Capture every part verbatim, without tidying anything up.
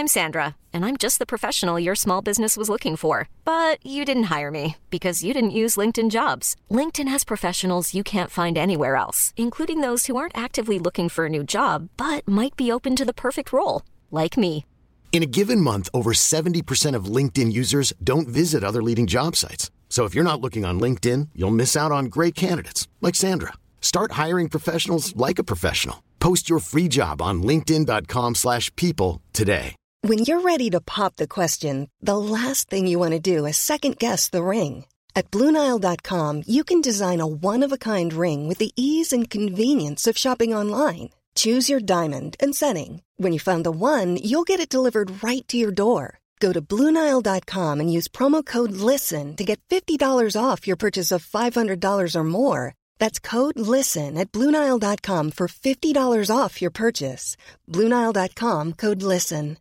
I'm Sandra, and I'm just the professional your small business was looking for. But you didn't hire me because you didn't use LinkedIn Jobs. LinkedIn has professionals you can't find anywhere else, including those who aren't actively looking for a new job, but might be open to the perfect role, like me. In a given month, over seventy percent of LinkedIn users don't visit other leading job sites. So if you're not looking on LinkedIn, you'll miss out on great candidates like Sandra. Start hiring professionals like a professional. Post your free job on linkedin.com slash people today. When you're ready to pop the question, the last thing you want to do is second-guess the ring. At Blue Nile dot com, you can design a one-of-a-kind ring with the ease and convenience of shopping online. Choose your diamond and setting. When you find the one, you'll get it delivered right to your door. Go to Blue Nile dot com and use promo code LISTEN to get fifty dollars off your purchase of five hundred dollars or more. That's code LISTEN at Blue Nile dot com for fifty dollars off your purchase. Blue Nile dot com, code LISTEN.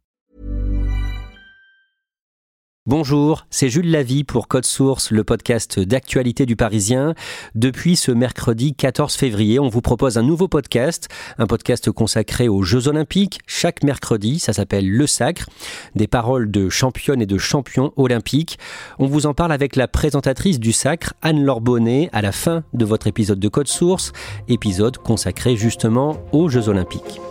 Bonjour, c'est Jules Lavie pour Code Source, le podcast d'actualité du Parisien. Depuis ce mercredi quatorze février, on vous propose un nouveau podcast, un podcast consacré aux Jeux Olympiques. Chaque mercredi, ça s'appelle Le Sacre, des paroles de championnes et de champions olympiques. On vous en parle avec la présentatrice du Sacre, Anne-Laure Bonnet, à la fin de votre épisode de Code Source, épisode consacré justement aux Jeux Olympiques.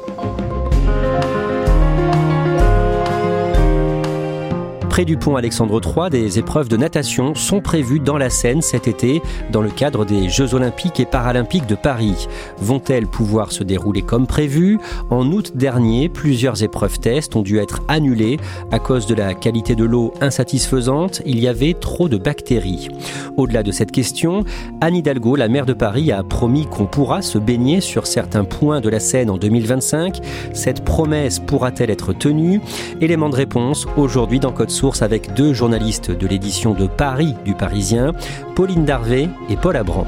Près du pont Alexandre trois, des épreuves de natation sont prévues dans la Seine cet été dans le cadre des Jeux Olympiques et Paralympiques de Paris. Vont-elles pouvoir se dérouler comme prévu ? En août dernier, plusieurs épreuves tests ont dû être annulées à cause de la qualité de l'eau insatisfaisante. Il y avait trop de bactéries. Au-delà de cette question, Anne Hidalgo, la maire de Paris, a promis qu'on pourra se baigner sur certains points de la Seine en deux mille vingt-cinq. Cette promesse pourra-t-elle être tenue ? Élément de réponse aujourd'hui dans Code Source avec deux journalistes de l'édition de Paris du Parisien, Pauline Darvé et Paul Abran.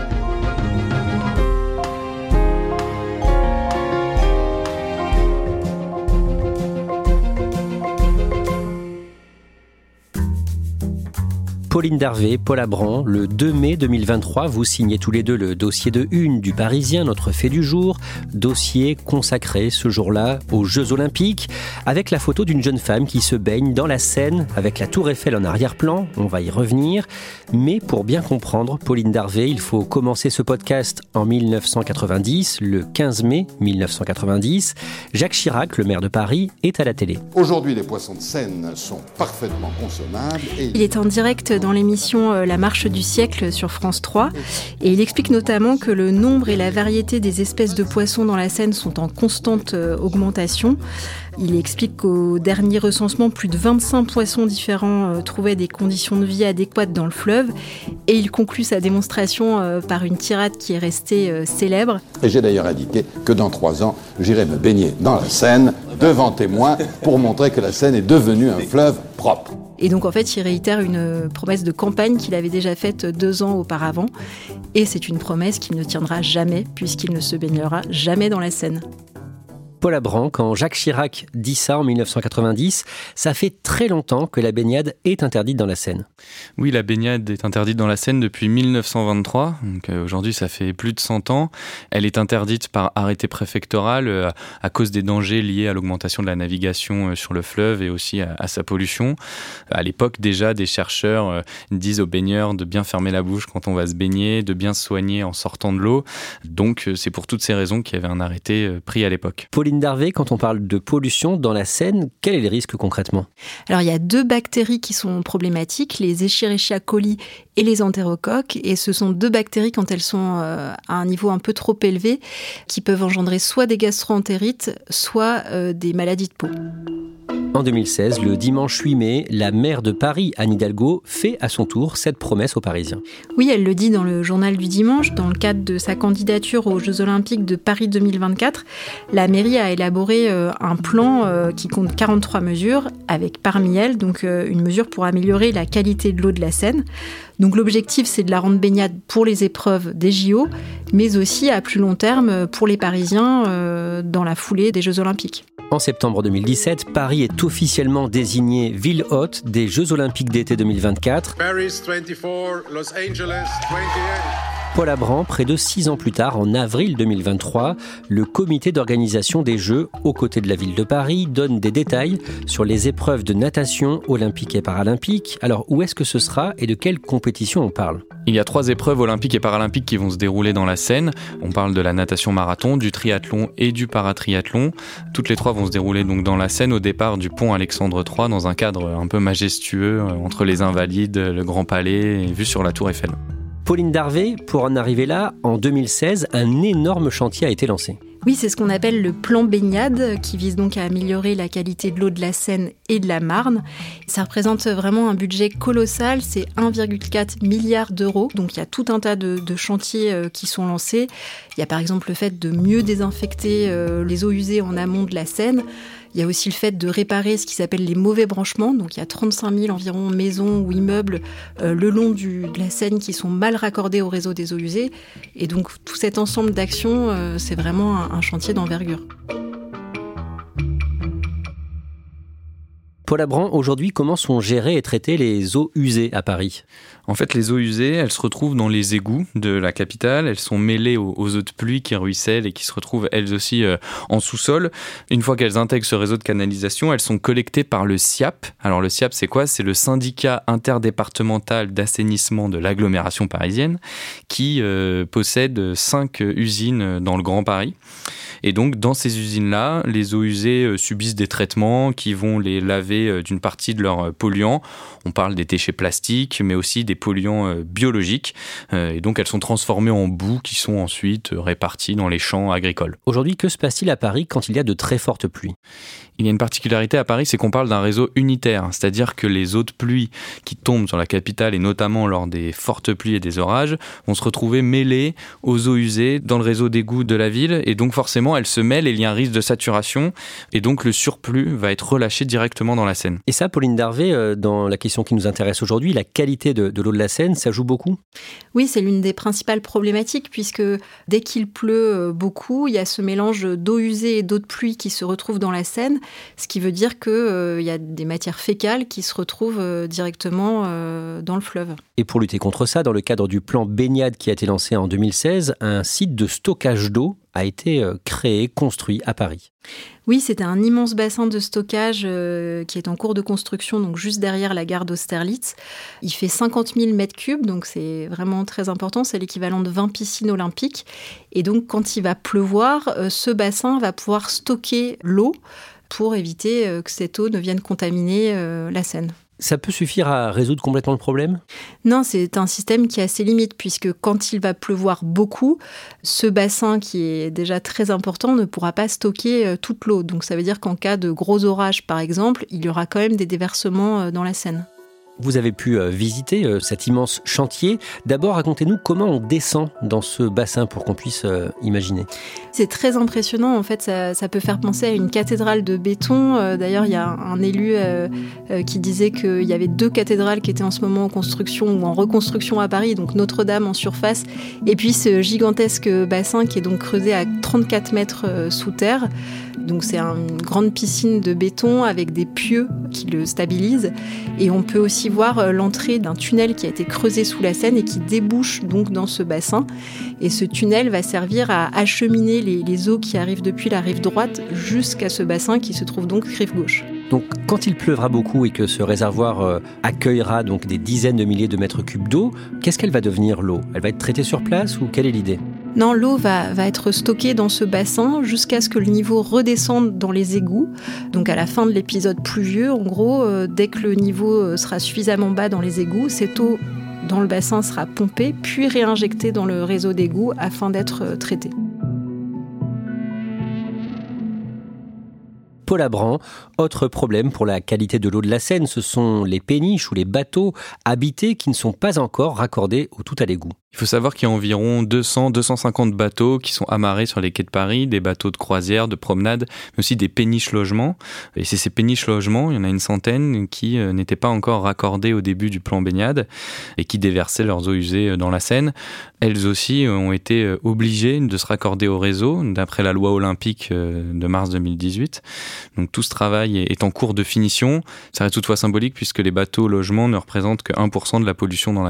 Pauline Darvé, Paul Abran, le deux mai deux mille vingt-trois, vous signez tous les deux le dossier de une du Parisien, notre fait du jour, dossier consacré ce jour-là aux Jeux Olympiques, avec la photo d'une jeune femme qui se baigne dans la Seine avec la Tour Eiffel en arrière-plan, on va y revenir, mais pour bien comprendre, Pauline Darvé, il faut commencer ce podcast en dix-neuf cent quatre-vingt-dix, le quinze mai dix-neuf cent quatre-vingt-dix, Jacques Chirac, le maire de Paris, est à la télé. Aujourd'hui, les poissons de Seine sont parfaitement consommables. Et... Il est en direct dans l'émission La Marche du siècle sur France trois et il explique notamment que le nombre et la variété des espèces de poissons dans la Seine sont en constante augmentation. Il explique qu'au dernier recensement, plus de vingt-cinq poissons différents euh, trouvaient des conditions de vie adéquates dans le fleuve et il conclut sa démonstration euh, par une tirade qui est restée euh, célèbre. Et j'ai d'ailleurs indiqué que dans trois ans, j'irai me baigner dans la Seine devant témoins pour montrer que la Seine est devenue un fleuve propre. Et donc en fait, il réitère une promesse de campagne qu'il avait déjà faite deux ans auparavant. Et c'est une promesse qu'il ne tiendra jamais, puisqu'il ne se baignera jamais dans la Seine. Paul Abran, quand Jacques Chirac dit ça en dix-neuf cent quatre-vingt-dix, ça fait très longtemps que la baignade est interdite dans la Seine. Oui, la baignade est interdite dans la Seine depuis dix-neuf cent vingt-trois, donc euh, aujourd'hui ça fait plus de cent ans. Elle est interdite par arrêté préfectoral euh, à cause des dangers liés à l'augmentation de la navigation euh, sur le fleuve et aussi à, à sa pollution. À l'époque déjà, des chercheurs euh, disent aux baigneurs de bien fermer la bouche quand on va se baigner, de bien se soigner en sortant de l'eau. Donc euh, c'est pour toutes ces raisons qu'il y avait un arrêté euh, pris à l'époque. Pauline Darvé, quand on parle de pollution dans la Seine, quel est le risque concrètement ? Alors il y a deux bactéries qui sont problématiques, les Escherichia coli et les entérocoques, et ce sont deux bactéries quand elles sont euh, à un niveau un peu trop élevé, qui peuvent engendrer soit des gastro-entérites, soit euh, des maladies de peau. En deux mille seize, le dimanche huit mai, la maire de Paris, Anne Hidalgo, fait à son tour cette promesse aux Parisiens. Oui, elle le dit dans le journal du dimanche, dans le cadre de sa candidature aux Jeux Olympiques de Paris deux mille vingt-quatre. La mairie a élaboré euh, un plan euh, qui compte quarante-trois mesures, avec parmi elles donc, euh, une mesure pour améliorer la qualité de l'eau de la Seine. Donc l'objectif, c'est de la rendre baignade pour les épreuves des J O, mais aussi à plus long terme pour les Parisiens euh, dans la foulée des Jeux Olympiques. En septembre deux mille dix-sept, Paris est officiellement désignée ville hôte des Jeux Olympiques d'été deux mille vingt-quatre. Paris vingt-quatre, Los Angeles vingt-huit. Paul Abran, près de six ans plus tard, en avril deux mille vingt-trois, le comité d'organisation des Jeux, aux côtés de la ville de Paris, donne des détails sur les épreuves de natation olympique et paralympique. Alors, où est-ce que ce sera et de quelle compétition on parle ? Il y a trois épreuves olympiques et paralympiques qui vont se dérouler dans la Seine. On parle de la natation marathon, du triathlon et du paratriathlon. Toutes les trois vont se dérouler donc dans la Seine au départ du pont Alexandre trois, dans un cadre un peu majestueux entre les Invalides, le Grand Palais et vue sur la Tour Eiffel. Pauline Darvé, pour en arriver là, en deux mille seize, un énorme chantier a été lancé. Oui, c'est ce qu'on appelle le plan baignade, qui vise donc à améliorer la qualité de l'eau de la Seine et de la Marne. Ça représente vraiment un budget colossal, c'est un virgule quatre milliard d'euros. Donc il y a tout un tas de, de chantiers euh, qui sont lancés. Il y a par exemple le fait de mieux désinfecter euh, les eaux usées en amont de la Seine. Il y a aussi le fait de réparer ce qui s'appelle les mauvais branchements. Donc il y a trente-cinq mille environ maisons ou immeubles euh, le long du, de la Seine qui sont mal raccordés au réseau des eaux usées. Et donc tout cet ensemble d'actions, euh, c'est vraiment un, un chantier d'envergure. Paul Abran, aujourd'hui, comment sont gérées et traitées les eaux usées à Paris ? En fait, les eaux usées, elles se retrouvent dans les égouts de la capitale. Elles sont mêlées aux, aux eaux de pluie qui ruissellent et qui se retrouvent elles aussi euh, en sous-sol. Une fois qu'elles intègrent ce réseau de canalisation, elles sont collectées par le S I A P. Alors le S I A P, c'est quoi ? C'est le syndicat interdépartemental d'assainissement de l'agglomération parisienne qui euh, possède cinq usines dans le Grand Paris. Et donc, dans ces usines-là, les eaux usées euh, subissent des traitements qui vont les laver euh, d'une partie de leurs polluants. On parle des déchets plastiques, mais aussi des polluants euh, biologiques. Euh, et donc, elles sont transformées en boue qui sont ensuite euh, réparties dans les champs agricoles. Aujourd'hui, que se passe-t-il à Paris quand il y a de très fortes pluies ? Il y a une particularité à Paris, c'est qu'on parle d'un réseau unitaire, c'est-à-dire que les eaux de pluie qui tombent sur la capitale, et notamment lors des fortes pluies et des orages, vont se retrouver mêlées aux eaux usées dans le réseau d'égouts de la ville, et donc forcément elles se mêlent et il y a un risque de saturation, et donc le surplus va être relâché directement dans la Seine. Et ça, Pauline Darvé, dans la question qui nous intéresse aujourd'hui, la qualité de, de l'eau de la Seine, ça joue beaucoup ? Oui, c'est l'une des principales problématiques, puisque dès qu'il pleut beaucoup, il y a ce mélange d'eau usée et d'eau de pluie qui se retrouve dans la Seine, ce qui veut dire qu'il euh, y a des matières fécales qui se retrouvent euh, directement euh, dans le fleuve. Et pour lutter contre ça, dans le cadre du plan baignade qui a été lancé en deux mille seize, un site de stockage d'eau a été euh, créé, construit à Paris. Oui, c'était un immense bassin de stockage euh, qui est en cours de construction, donc juste derrière la gare d'Austerlitz. Il fait cinquante mille mètres cubes, donc c'est vraiment très important. C'est l'équivalent de vingt piscines olympiques. Et donc, quand il va pleuvoir, euh, ce bassin va pouvoir stocker l'eau pour éviter euh, que cette eau ne vienne contaminer euh, la Seine. Ça peut suffire à résoudre complètement le problème ? Non, c'est un système qui a ses limites, puisque quand il va pleuvoir beaucoup, ce bassin qui est déjà très important ne pourra pas stocker toute l'eau. Donc ça veut dire qu'en cas de gros orages, par exemple, il y aura quand même des déversements dans la Seine. Vous avez pu visiter cet immense chantier. D'abord, racontez-nous comment on descend dans ce bassin pour qu'on puisse imaginer. C'est très impressionnant. En fait, ça, ça peut faire penser à une cathédrale de béton. D'ailleurs, il y a un élu euh, qui disait qu'il y avait deux cathédrales qui étaient en ce moment en construction ou en reconstruction à Paris, donc Notre-Dame en surface, et puis ce gigantesque bassin qui est donc creusé à trente-quatre mètres sous terre. Donc c'est une grande piscine de béton avec des pieux qui le stabilisent. Et on peut aussi voir l'entrée d'un tunnel qui a été creusé sous la Seine et qui débouche donc dans ce bassin. Et ce tunnel va servir à acheminer les, les eaux qui arrivent depuis la rive droite jusqu'à ce bassin qui se trouve donc rive gauche. Donc quand il pleuvra beaucoup et que ce réservoir euh, accueillera donc des dizaines de milliers de mètres cubes d'eau, qu'est-ce qu'elle va devenir l'eau ? Elle va être traitée sur place ou quelle est l'idée ? Non, l'eau va, va être stockée dans ce bassin jusqu'à ce que le niveau redescende dans les égouts. Donc à la fin de l'épisode pluvieux, en gros, euh, dès que le niveau sera suffisamment bas dans les égouts, cette eau dans le bassin sera pompée puis réinjectée dans le réseau d'égouts afin d'être euh, traitée. Paul Abran, autre problème pour la qualité de l'eau de la Seine, ce sont les péniches ou les bateaux habités qui ne sont pas encore raccordés au tout à l'égout. Il faut savoir qu'il y a environ deux cents à deux cent cinquante bateaux qui sont amarrés sur les quais de Paris, des bateaux de croisière, de promenade, mais aussi des péniches logements. Et c'est ces péniches logements, il y en a une centaine, qui euh, n'étaient pas encore raccordés au début du plan baignade et qui déversaient leurs eaux usées dans la Seine. Elles aussi ont été obligées de se raccorder au réseau, d'après la loi olympique de mars deux mille dix-huit. Donc tout ce travail est en cours de finition. Ça reste toutefois symbolique puisque les bateaux logements ne représentent que un pour cent de la pollution dans la Seine.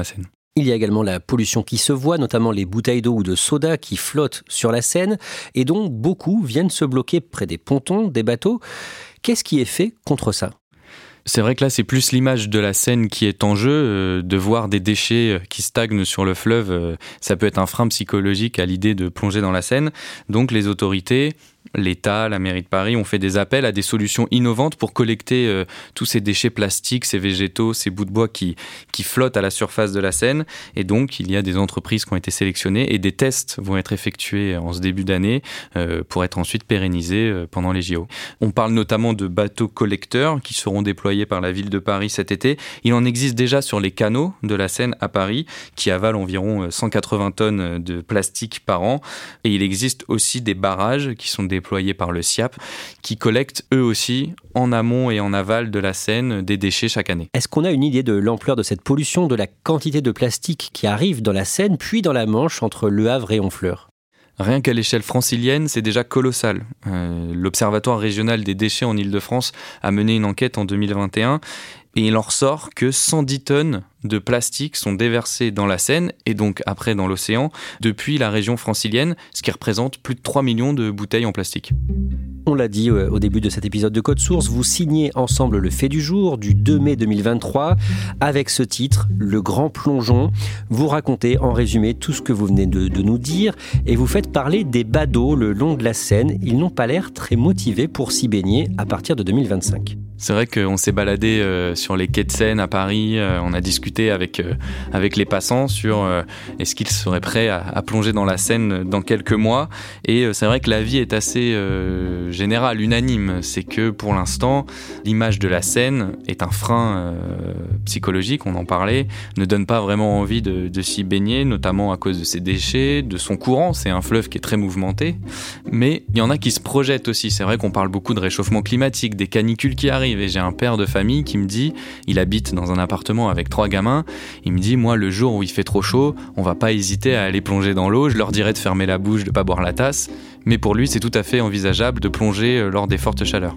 Il y a également la pollution qui se voit, notamment les bouteilles d'eau ou de soda qui flottent sur la Seine et dont beaucoup viennent se bloquer près des pontons, des bateaux. Qu'est-ce qui est fait contre ça ? C'est vrai que là, c'est plus l'image de la Seine qui est en jeu. Euh, de voir des déchets qui stagnent sur le fleuve, euh, ça peut être un frein psychologique à l'idée de plonger dans la Seine. Donc les autorités, l'État, la mairie de Paris ont fait des appels à des solutions innovantes pour collecter euh, tous ces déchets plastiques, ces végétaux, ces bouts de bois qui, qui flottent à la surface de la Seine. Et donc, il y a des entreprises qui ont été sélectionnées et des tests vont être effectués en ce début d'année euh, pour être ensuite pérennisés euh, pendant les J O. On parle notamment de bateaux collecteurs qui seront déployés par la ville de Paris cet été. Il en existe déjà sur les canaux de la Seine à Paris qui avalent environ cent quatre-vingts tonnes de plastique par an. Et il existe aussi des barrages qui sont déployés par le S I A P, qui collectent eux aussi, en amont et en aval de la Seine, des déchets chaque année. Est-ce qu'on a une idée de l'ampleur de cette pollution, de la quantité de plastique qui arrive dans la Seine, puis dans la Manche, entre Le Havre et Honfleur ? Rien qu'à l'échelle francilienne, c'est déjà colossal. Euh, L'Observatoire régional des déchets en Île-de-France a mené une enquête en deux mille vingt et un et il en ressort que cent dix tonnes de plastique sont déversées dans la Seine et donc après dans l'océan depuis la région francilienne, ce qui représente plus de trois millions de bouteilles en plastique. On l'a dit au début de cet épisode de Code Source, vous signez ensemble le fait du jour du deux mai deux mille vingt-trois avec ce titre, Le Grand Plongeon. Vous racontez en résumé tout ce que vous venez de, de nous dire et vous faites parler des badauds le long de la Seine. Ils n'ont pas l'air très motivés pour s'y baigner à partir de deux mille vingt-cinq. C'est vrai qu'on s'est baladé euh, sur les quais de Seine à Paris, euh, on a discuté avec, euh, avec les passants sur euh, est-ce qu'ils seraient prêts à, à plonger dans la Seine dans quelques mois. Et euh, c'est vrai que l'avis est assez euh, général, unanime. C'est que pour l'instant, l'image de la Seine est un frein euh, psychologique, on en parlait, ne donne pas vraiment envie de, de s'y baigner, notamment à cause de ses déchets, de son courant. C'est un fleuve qui est très mouvementé. Mais il y en a qui se projettent aussi. C'est vrai qu'on parle beaucoup de réchauffement climatique, des canicules qui arrivent. Et j'ai un père de famille qui me dit, il habite dans un appartement avec trois gamins, il me dit, moi le jour où il fait trop chaud, on va pas hésiter à aller plonger dans l'eau, je leur dirais de fermer la bouche, de pas boire la tasse, mais pour lui c'est tout à fait envisageable de plonger lors des fortes chaleurs.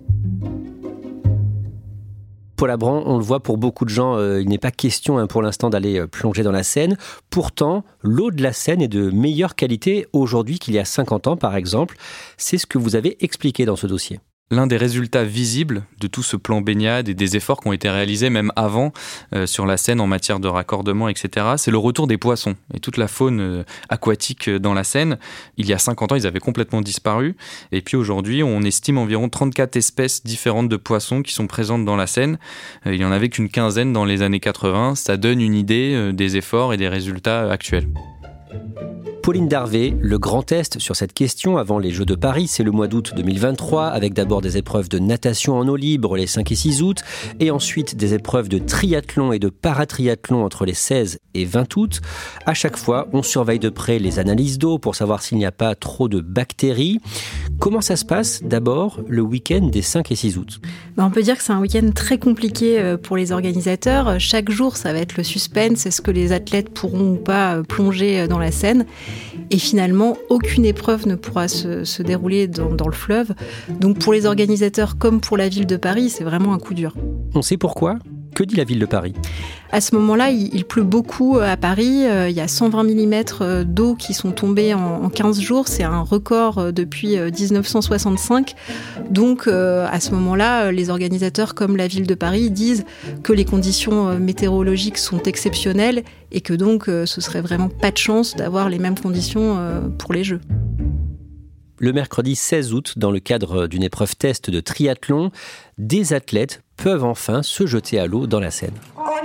Paul Abran, on le voit pour beaucoup de gens, euh, il n'est pas question hein, pour l'instant d'aller euh, plonger dans la Seine. Pourtant, l'eau de la Seine est de meilleure qualité aujourd'hui qu'il y a cinquante ans par exemple. C'est ce que vous avez expliqué dans ce dossier. L'un des résultats visibles de tout ce plan baignade et des efforts qui ont été réalisés même avant euh, sur la Seine en matière de raccordement, et cetera, c'est le retour des poissons et toute la faune euh, aquatique dans la Seine. Il y a cinquante ans, ils avaient complètement disparu. Et puis aujourd'hui, on estime environ trente-quatre espèces différentes de poissons qui sont présentes dans la Seine. Euh, il n'y en avait qu'une quinzaine dans les années quatre-vingts. Ça donne une idée euh, des efforts et des résultats actuels. Pauline Darvé, le grand test sur cette question avant les Jeux de Paris, c'est le mois d'août deux mille vingt-trois, avec d'abord des épreuves de natation en eau libre les cinq et six août, et ensuite des épreuves de triathlon et de paratriathlon entre les seize et vingt août. À chaque fois, on surveille de près les analyses d'eau pour savoir s'il n'y a pas trop de bactéries. Comment ça se passe d'abord le week-end des cinq et six août ? On peut dire que c'est un week-end très compliqué pour les organisateurs. Chaque jour, ça va être le suspense. Est-ce que les athlètes pourront ou pas plonger dans la Seine ? Et finalement, aucune épreuve ne pourra se, se dérouler dans, dans le fleuve. Donc pour les organisateurs comme pour la ville de Paris, c'est vraiment un coup dur. On sait pourquoi ? Que dit la ville de Paris ? À ce moment-là, il, il pleut beaucoup à Paris. Euh, il y a cent vingt millimètres d'eau qui sont tombés en, en quinze jours. C'est un record depuis dix-neuf cent soixante-cinq. Donc, euh, à ce moment-là, les organisateurs comme la ville de Paris disent que les conditions météorologiques sont exceptionnelles et que donc, euh, ce serait vraiment pas de chance d'avoir les mêmes conditions euh, pour les Jeux. Le mercredi seize août, dans le cadre d'une épreuve test de triathlon, des athlètes peuvent enfin se jeter à l'eau dans la Seine.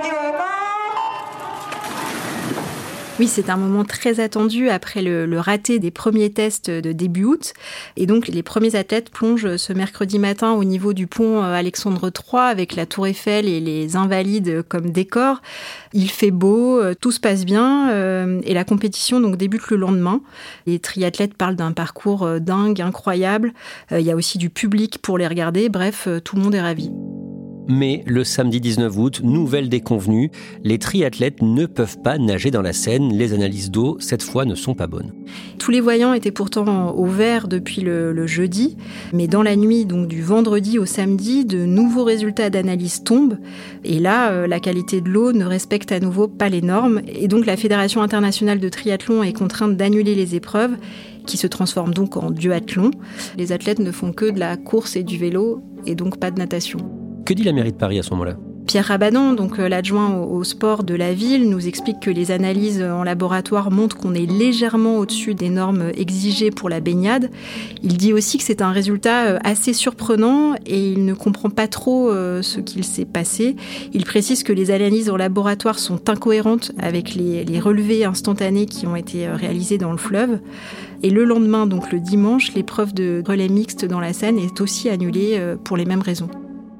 Oui, c'est un moment très attendu après le, le raté des premiers tests de début août. Et donc, les premiers athlètes plongent ce mercredi matin au niveau du pont Alexandre trois avec la Tour Eiffel et les Invalides comme décor. Il fait beau, tout se passe bien euh, et la compétition donc débute le lendemain. Les triathlètes parlent d'un parcours dingue, incroyable. Euh, il y a aussi du public pour les regarder. Bref, tout le monde est ravi. Mais le samedi dix-neuf août, nouvelle déconvenue, les triathlètes ne peuvent pas nager dans la Seine. Les analyses d'eau, cette fois, ne sont pas bonnes. Tous les voyants étaient pourtant au vert depuis le, le jeudi, mais dans la nuit donc du vendredi au samedi, de nouveaux résultats d'analyse tombent. Et là, euh, la qualité de l'eau ne respecte à nouveau pas les normes. Et donc la Fédération internationale de triathlon est contrainte d'annuler les épreuves, qui se transforment donc en duathlon. Les athlètes ne font que de la course et du vélo, et donc pas de natation. Que dit la mairie de Paris à ce moment-là ? Pierre Rabadan, donc l'adjoint au sport de la ville, nous explique que les analyses en laboratoire montrent qu'on est légèrement au-dessus des normes exigées pour la baignade. Il dit aussi que c'est un résultat assez surprenant et il ne comprend pas trop ce qu'il s'est passé. Il précise que les analyses en laboratoire sont incohérentes avec les, les relevés instantanés qui ont été réalisés dans le fleuve. Et le lendemain, donc le dimanche, l'épreuve de relais mixte dans la Seine est aussi annulée pour les mêmes raisons.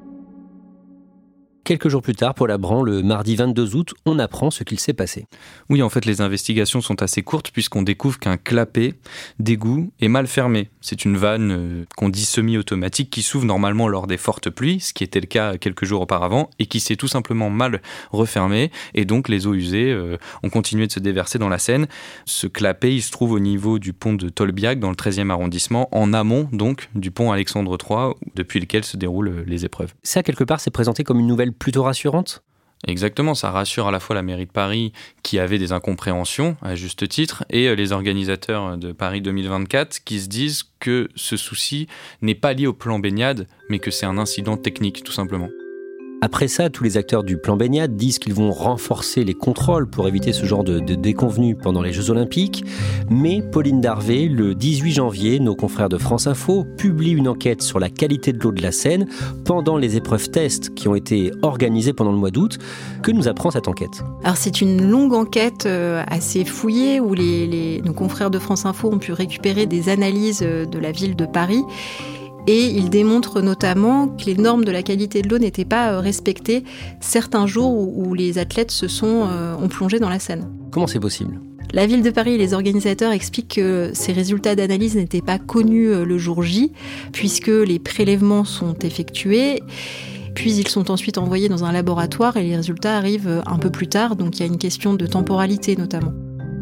Quelques jours plus tard, Paul Abran, le mardi vingt-deux août, on apprend ce qu'il s'est passé. Oui, en fait, les investigations sont assez courtes puisqu'on découvre qu'un clapet d'égout est mal fermé. C'est une vanne euh, qu'on dit semi-automatique qui s'ouvre normalement lors des fortes pluies, ce qui était le cas quelques jours auparavant, et qui s'est tout simplement mal refermé. Et donc, les eaux usées euh, ont continué de se déverser dans la Seine. Ce clapet, il se trouve au niveau du pont de Tolbiac, dans le treizième arrondissement, en amont donc du pont Alexandre trois, depuis lequel se déroulent les épreuves. Ça, quelque part, c'est présenté comme une nouvelle plutôt rassurante ? Exactement, ça rassure à la fois la mairie de Paris qui avait des incompréhensions à juste titre et les organisateurs de Paris deux mille vingt-quatre qui se disent que ce souci n'est pas lié au plan baignade mais que c'est un incident technique tout simplement. Après ça, tous les acteurs du plan baignade disent qu'ils vont renforcer les contrôles pour éviter ce genre de, de déconvenues pendant les Jeux Olympiques. Mais Pauline Darvé, le dix-huit janvier, nos confrères de France Info publient une enquête sur la qualité de l'eau de la Seine pendant les épreuves tests qui ont été organisées pendant le mois d'août. Que nous apprend cette enquête ? Alors c'est une longue enquête euh, assez fouillée où les, les, nos confrères de France Info ont pu récupérer des analyses de la ville de Paris. Et il démontre notamment que les normes de la qualité de l'eau n'étaient pas respectées certains jours où, où les athlètes se sont, euh, ont plongé dans la Seine. Comment c'est possible ? La ville de Paris et les organisateurs expliquent que ces résultats d'analyse n'étaient pas connus le jour J, puisque les prélèvements sont effectués. Puis ils sont ensuite envoyés dans un laboratoire et les résultats arrivent un peu plus tard, donc il y a une question de temporalité notamment.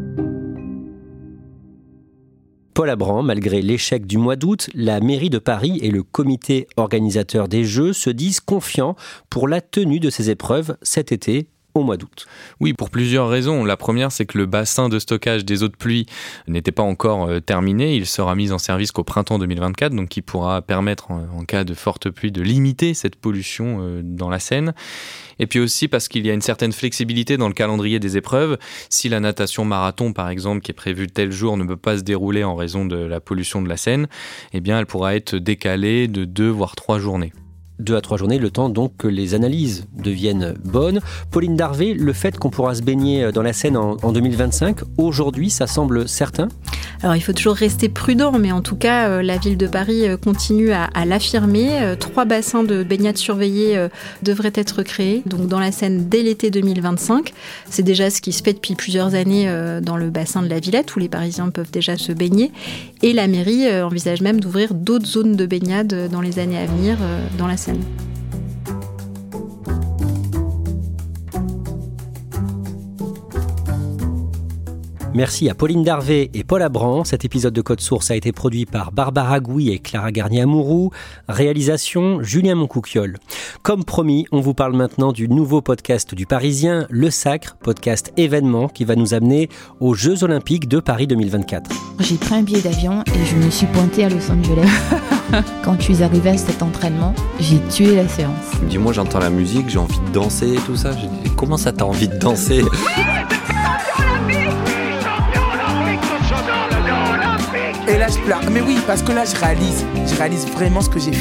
Paul Abran, malgré l'échec du mois d'août, la mairie de Paris et le comité organisateur des Jeux se disent confiants pour la tenue de ces épreuves cet été au mois d'août. Oui, pour plusieurs raisons. La première, c'est que le bassin de stockage des eaux de pluie n'était pas encore terminé. Il sera mis en service qu'au printemps deux mille vingt-quatre, donc qui pourra permettre, en cas de forte pluie, de limiter cette pollution dans la Seine. Et puis aussi parce qu'il y a une certaine flexibilité dans le calendrier des épreuves. Si la natation marathon, par exemple, qui est prévue tel jour, ne peut pas se dérouler en raison de la pollution de la Seine, eh bien, elle pourra être décalée de deux voire trois journées. Deux à trois journées, le temps donc que les analyses deviennent bonnes. Pauline Darvé, le fait qu'on pourra se baigner dans la Seine en, en deux mille vingt-cinq, aujourd'hui, ça semble certain ? Alors il faut toujours rester prudent, mais en tout cas, euh, la ville de Paris euh, continue à, à l'affirmer. Euh, trois bassins de baignade surveillés euh, devraient être créés, donc dans la Seine dès l'été deux mille vingt-cinq. C'est déjà ce qui se fait depuis plusieurs années euh, dans le bassin de la Villette, où les Parisiens peuvent déjà se baigner. Et la mairie euh, envisage même d'ouvrir d'autres zones de baignade euh, dans les années à venir euh, dans la Seine. Merci à Pauline Darvé et Paul Abran. Cet épisode de Code Source a été produit par Barbara Gouy et Clara Garnier-Amouroux. Réalisation, Julien Moncouquiol. Comme promis, on vous parle maintenant du nouveau podcast du Parisien, Le Sacre, podcast événement qui va nous amener aux Jeux Olympiques de Paris deux mille vingt-quatre. J'ai pris un billet d'avion et je me suis pointée à Los Angeles. Quand je suis arrivée à cet entraînement, j'ai tué la séance. Dis-moi, j'entends la musique, j'ai envie de danser et tout ça. J'ai dit, comment ça t'as envie de danser ? Et là je pleure, mais oui, parce que là je réalise, je réalise vraiment ce que j'ai fait.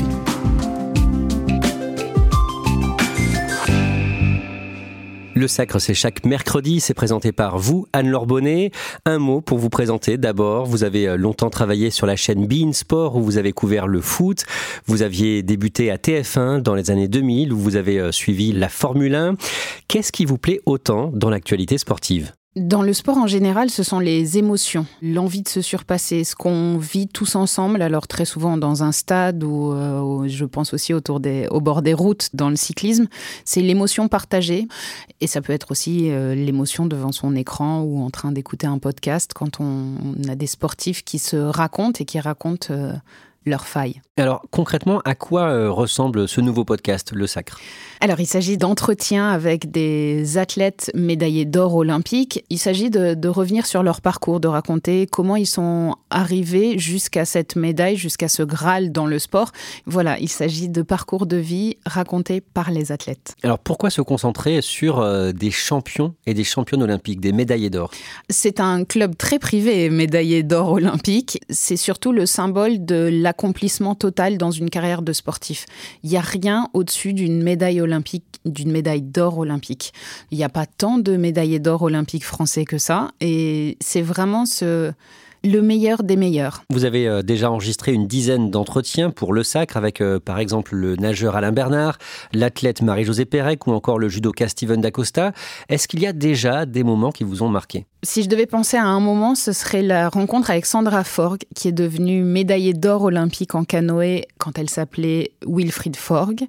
Le Sacre, c'est chaque mercredi, c'est présenté par vous, Anne-Laure Bonnet. Un mot pour vous présenter. D'abord, vous avez longtemps travaillé sur la chaîne beIN Sport où vous avez couvert le foot. Vous aviez débuté à T F un dans les années deux mille où vous avez suivi la Formule un. Qu'est-ce qui vous plaît autant dans l'actualité sportive ? Dans le sport en général, ce sont les émotions, l'envie de se surpasser, ce qu'on vit tous ensemble, alors très souvent dans un stade ou euh, je pense aussi autour des, au bord des routes dans le cyclisme, c'est l'émotion partagée et ça peut être aussi euh, l'émotion devant son écran ou en train d'écouter un podcast quand on, on a des sportifs qui se racontent et qui racontent euh, leurs failles. Alors concrètement, à quoi euh, ressemble ce nouveau podcast, Le Sacre ? Alors, il s'agit d'entretiens avec des athlètes médaillés d'or olympiques. Il s'agit de, de revenir sur leur parcours, de raconter comment ils sont arrivés jusqu'à cette médaille, jusqu'à ce Graal dans le sport. Voilà, il s'agit de parcours de vie racontés par les athlètes. Alors, pourquoi se concentrer sur euh, des champions et des championnes olympiques, des médaillés d'or ? C'est un club très privé, médaillé d'or olympique. C'est surtout le symbole de l'accomplissement total dans une carrière de sportif. Il n'y a rien au-dessus d'une médaille olympique. olympique, d'une médaille d'or olympique. Il n'y a pas tant de médaillés d'or olympiques français que ça, et c'est vraiment ce... le meilleur des meilleurs. Vous avez euh, déjà enregistré une dizaine d'entretiens pour Le Sacre avec euh, par exemple le nageur Alain Bernard, l'athlète Marie-Josée Pérec ou encore le judoka Steven Dacosta. Est-ce qu'il y a déjà des moments qui vous ont marqué ? Si je devais penser à un moment, ce serait la rencontre avec Sandra Forg, qui est devenue médaillée d'or olympique en canoë quand elle s'appelait Wilfried Forg.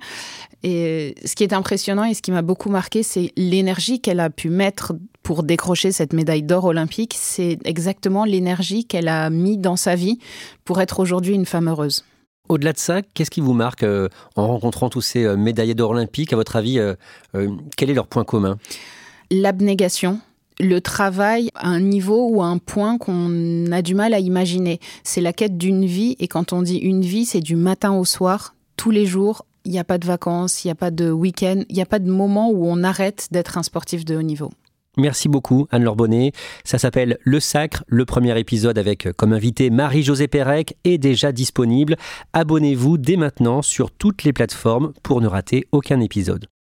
Et ce qui est impressionnant et ce qui m'a beaucoup marqué, c'est l'énergie qu'elle a pu mettre pour décrocher cette médaille d'or olympique. C'est exactement l'énergie qu'elle a mis dans sa vie pour être aujourd'hui une femme heureuse. Au-delà de ça, qu'est-ce qui vous marque euh, en rencontrant tous ces euh, médaillés d'or olympiques ? À votre avis, euh, euh, quel est leur point commun ? L'abnégation. Le travail à un niveau ou à un point qu'on a du mal à imaginer. C'est la quête d'une vie, et quand on dit une vie, c'est du matin au soir, tous les jours. Il n'y a pas de vacances, il n'y a pas de week-end, il n'y a pas de moment où on arrête d'être un sportif de haut niveau. Merci beaucoup Anne-Laure Bonnet. Ça s'appelle Le Sacre. Le premier épisode avec comme invité Marie-Josée Pérec est déjà disponible. Abonnez-vous dès maintenant sur toutes les plateformes pour ne rater aucun épisode.